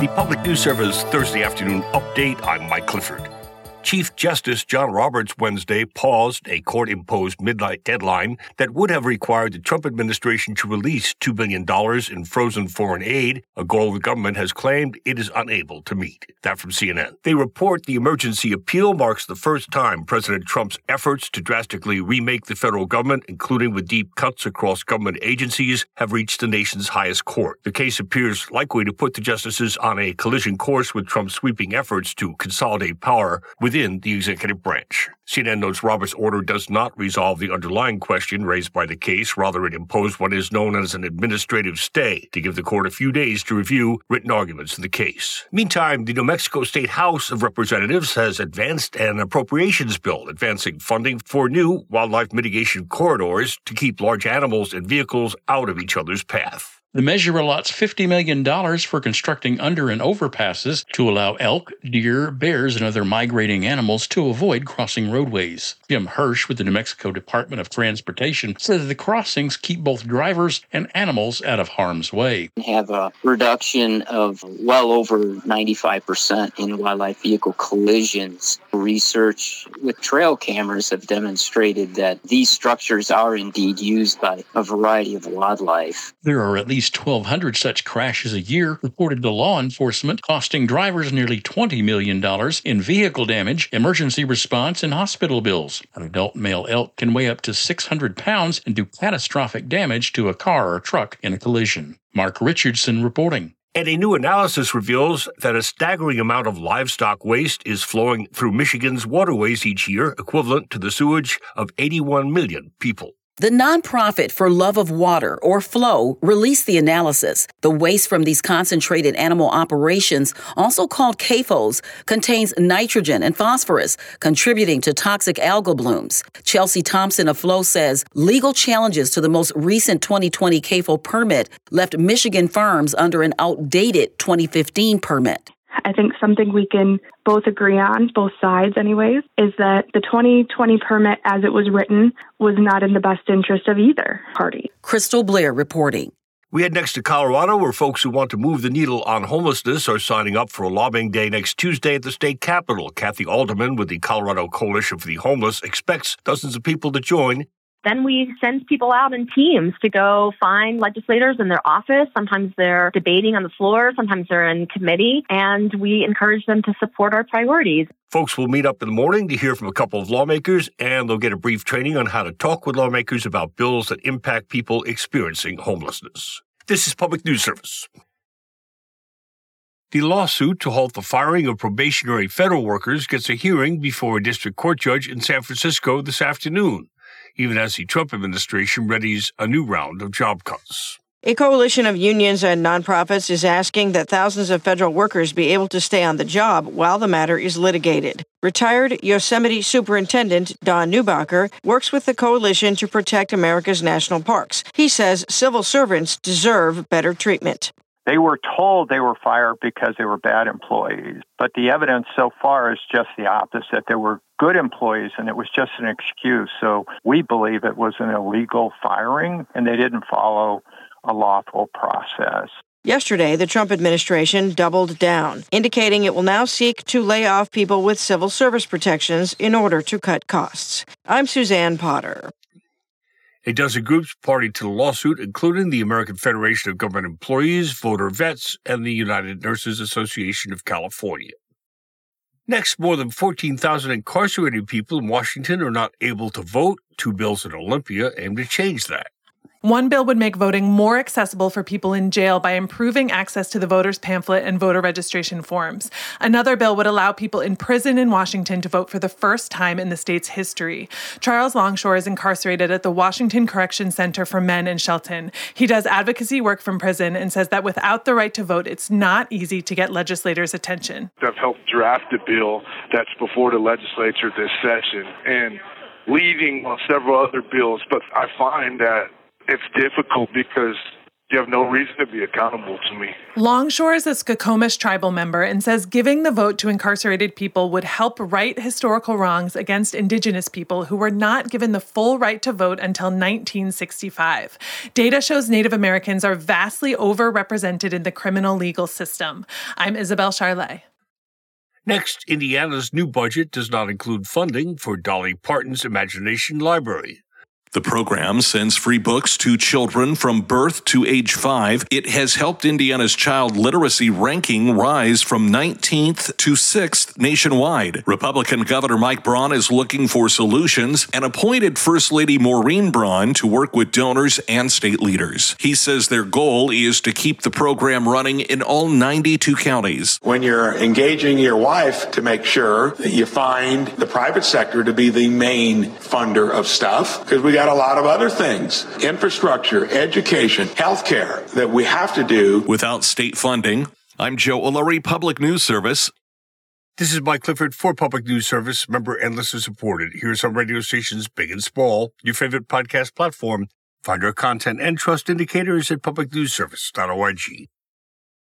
The Public News Service Thursday afternoon update. I'm Mike Clifford. Chief Justice John Roberts Wednesday paused a court-imposed midnight deadline that would have required the Trump administration to release $2 billion in frozen foreign aid, a goal the government has claimed it is unable to meet. That from CNN. They report the emergency appeal marks the first time President Trump's efforts to drastically remake the federal government, including with deep cuts across government agencies, have reached the nation's highest court. The case appears likely to put the justices on a collision course with Trump's sweeping efforts to consolidate power within the executive branch. CNN notes Roberts' order does not resolve the underlying question raised by the case. Rather, it imposed what is known as an administrative stay to give the court a few days to review written arguments in the case. Meantime, the New Mexico State House of Representatives has advanced an appropriations bill advancing funding for new wildlife mitigation corridors to keep large animals and vehicles out of each other's path. The measure allots $50 million for constructing under and overpasses to allow elk, deer, bears, and other migrating animals to avoid crossing roadways. Jim Hirsch with the New Mexico Department of Transportation says the crossings keep both drivers and animals out of harm's way. We have a reduction of well over 95% in wildlife vehicle collisions. Research with trail cameras have demonstrated that these structures are indeed used by a variety of wildlife. There are at least 1,200 such crashes a year reported to law enforcement, costing drivers nearly $20 million in vehicle damage, emergency response, and hospital bills. An adult male elk can weigh up to 600 pounds and do catastrophic damage to a car or truck in a collision. Mark Richardson reporting. And a new analysis reveals that a staggering amount of livestock waste is flowing through Michigan's waterways each year, equivalent to the sewage of 81 million people. The nonprofit For Love of Water, or FLOW, released the analysis. The waste from these concentrated animal operations, also called CAFOs, contains nitrogen and phosphorus, contributing to toxic algal blooms. Chelsea Thompson of FLOW says legal challenges to the most recent 2020 CAFO permit left Michigan farms under an outdated 2015 permit. I think something we can both agree on, both sides anyways, is that the 2020 permit as it was written was not in the best interest of either party. Crystal Blair reporting. We head next to Colorado, where folks who want to move the needle on homelessness are signing up for a lobbying day next Tuesday at the state capitol. Kathy Alderman with the Colorado Coalition for the Homeless expects dozens of people to join. Then we send people out in teams to go find legislators in their office. Sometimes they're debating on the floor. Sometimes they're in committee. And we encourage them to support our priorities. Folks will meet up in the morning to hear from a couple of lawmakers, and they'll get a brief training on how to talk with lawmakers about bills that impact people experiencing homelessness. This is Public News Service. The lawsuit to halt the firing of probationary federal workers gets a hearing before a district court judge in San Francisco this afternoon, even as the Trump administration readies a new round of job cuts. A coalition of unions and nonprofits is asking that thousands of federal workers be able to stay on the job while the matter is litigated. Retired Yosemite Superintendent Don Neubacher works with the coalition to protect America's national parks. He says civil servants deserve better treatment. They were told they were fired because they were bad employees, but the evidence so far is just the opposite. They were good employees, and it was just an excuse. So we believe it was an illegal firing, and they didn't follow a lawful process. Yesterday, the Trump administration doubled down, indicating it will now seek to lay off people with civil service protections in order to cut costs. I'm Suzanne Potter. A dozen groups party to the lawsuit, including the American Federation of Government Employees, Voter Vets, and the United Nurses Association of California. Next, more than 14,000 incarcerated people in Washington are not able to vote. Two bills in Olympia aim to change that. One bill would make voting more accessible for people in jail by improving access to the voter's pamphlet and voter registration forms. Another bill would allow people in prison in Washington to vote for the first time in the state's history. Charles Longshore is incarcerated at the Washington Correction Center for Men in Shelton. He does advocacy work from prison and says that without the right to vote, it's not easy to get legislators' attention. I've helped draft a bill that's before the legislature this session and leading on several other bills, but I find that it's difficult because You have no reason to be accountable to me. Longshore is a Skokomish tribal member and says giving the vote to incarcerated people would help right historical wrongs against Indigenous people who were not given the full right to vote until 1965. Data shows Native Americans are vastly overrepresented in the criminal legal system. I'm Isabel Charlet. Next, Indiana's new budget does not include funding for Dolly Parton's Imagination Library. The program sends free books to children from birth to age 5. It has helped Indiana's child literacy ranking rise from 19th to 6th nationwide. Republican Governor Mike Braun is looking for solutions and appointed First Lady Maureen Braun to work with donors and state leaders. He says their goal is to keep the program running in all 92 counties. When you're engaging your wife to make sure that you find the private sector to be the main funder of stuff, because we got a lot of other things, infrastructure, education, healthcare, that we have to do without state funding. I'm Joe O'Leary, Public News Service. This is Mike Clifford for Public News Service, member and listener supported. Here's some radio stations, big and small, your favorite podcast platform. Find our content and trust indicators at publicnewsservice.org.